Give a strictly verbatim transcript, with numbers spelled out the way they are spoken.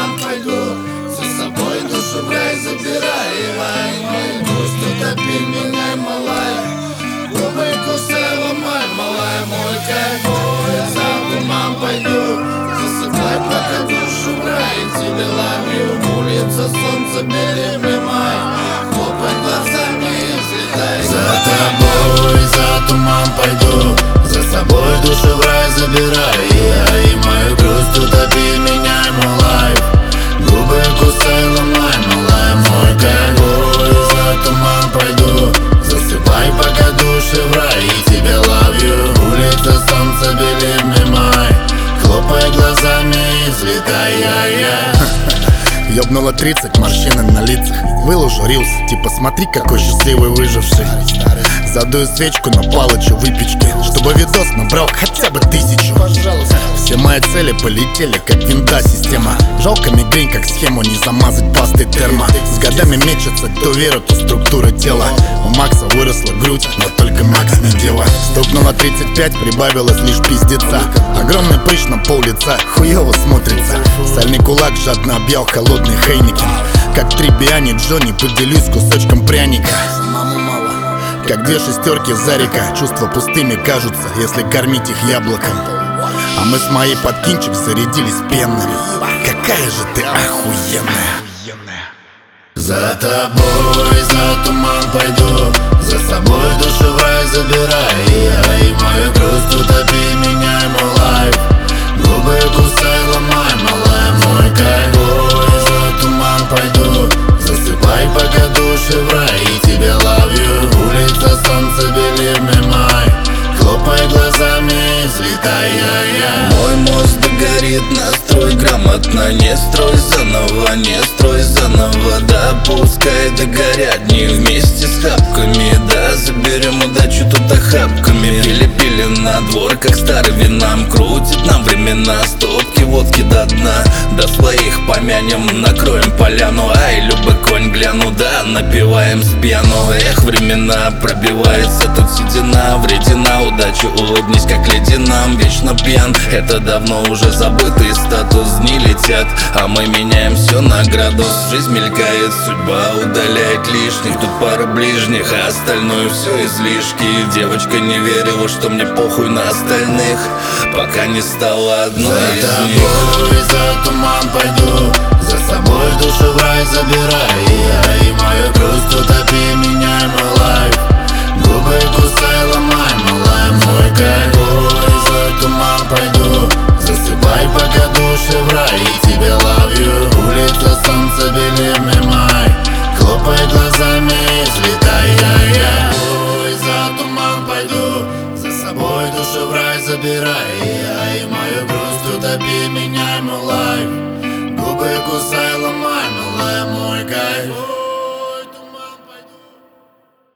туман пойду, за собой душу в рай забирай. Мой грусть утопи меня, малая, губы кусай, ломай, малая, мой кайф. За туман пойду, за собой пока душу в рай. Тебе ловлю, улица, солнце, беременный май. Хлопай глазами и взлетай. За тобой, за туман пойду, за собой душу в рай забирай. И мою грусть утопи, меняй мой лайф. Губы кусай, ломай, малая, мой кайф. За туман пойду, засыпай пока души в рай. И тебя ловлю, улица, солнце, беленый май. Хлопай глазами и взлетай, я-я. Ёбнуло тридцать, морщины на лицах. Выложу рилс, типа смотри, какой счастливый выживший. Задую свечку на палочу выпечки, чтобы видос набрал хотя бы тысячу. Все мои цели полетели, как винда система. Жалко мигрень, как схему не замазать пастой термо. С годами мечется то вера, то структура тела. У Макса выросла грудь, но только Макс не дева. Стукнуло тридцать пять, прибавилось лишь пиздеца. Огромный прыщ на пол лица, хуёво смотрится. Сальный кулак жадно объял холодный Хейникен. Как три Биани Джонни, поделюсь кусочком пряника. Как две шестерки Зарика, чувства пустыми кажутся, если кормить их яблоком. А мы с моей под кинчик зарядились пенными. Какая же ты охуенная. За тобой, за туман пойду, за собой душу в рай забирай. И мою грусть утопи, меняй мой лайф. Губы кусай, ломай, малая, мой кайф. За туман пойду, засыпай пока души в рай. И тебя ловлю, улица, солнце, беленый май. Хлопай глазами и взлетай, я-я. Мой мозг догорит, настрой грамотно. Не строй заново, не строй заново. Да пускай догорят дни вместе с хапками. Да заберем удачу тут охапками. Пили-пили на двор, как старый винам. Крутит нам времена, стопки водки до дна. До своих помянем, накроем поляну. Ай, любой конь гляну, да напиваем с пьяну. Эх, времена пробивается тут седина, вредина. Удачу улыбнись, как леди нам. Вечно пьян, это давно уже забытый статус. Дни летят, а мы меняем все на градус. Жизнь мелькает, судьба удаляет лишних. Тут пара ближних, а остальное все излишки. Девочка не верила, что мне похуй на остальных, пока не стала одной за из тобой, них. за туман пойду, за собой душу в рай забирай. И мою грусть утопи, меняй мой лайф. Губы кусай, ломай, малая, мой кайф. За туман пойду, засыпай пока души в рай. И тебя ловлю, улица, солнце, беленый май. Хлопай глазами и взлетай, я-я. За туман пойду, за собой душу в рай забирай. И мою грусть утопи, меняй мой лайф. Губы кусай, ломай, малая, мой кайф.